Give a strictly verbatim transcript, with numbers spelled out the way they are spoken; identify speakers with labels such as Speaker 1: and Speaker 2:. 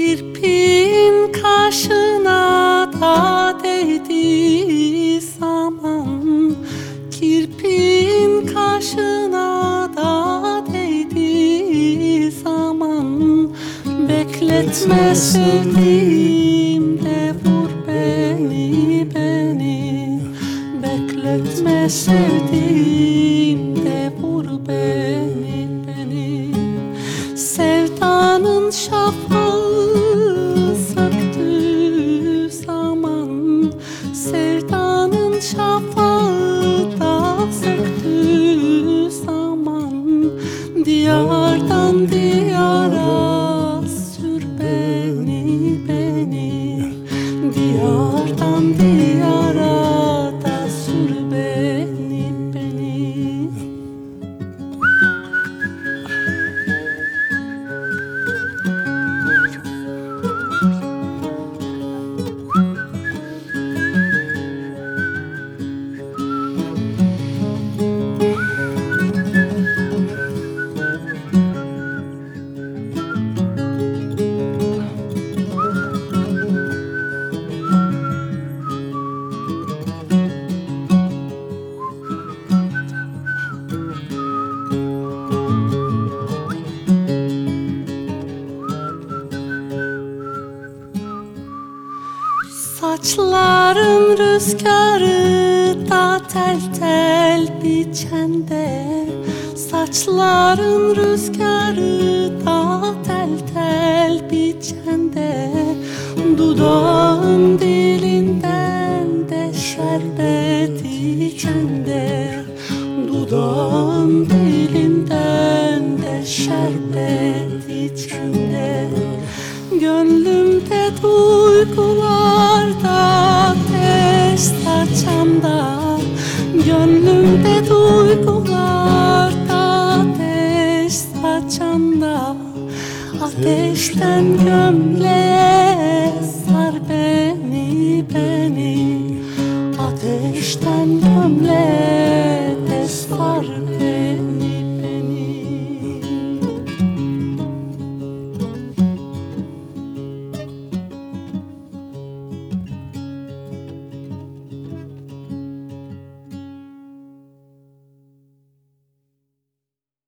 Speaker 1: Kirpin kaşına da değdiği zaman, kirpin kaşına da değdiği zaman, bekletme sevdiğim de vur beni, beni. Bekletme sevdiğim de vur beni, beni. Sevdanın şafağı söktüğü zaman, sevdanın şafağı da söktüğü zaman, diyardan diyara sür beni, beni. Diyardan diyara da sür beni, beni. Saçların rüzgarı da tel tel biçende, saçların rüzgarı da tel tel biçende, dudağın dilinden de şerbet içende, dudağın dilinden de şerbet içende. Gönlümde duygularda ateş saçanda, gönlümde duygularda ateş saçanda, ateşten gömleğe sar beni, beni.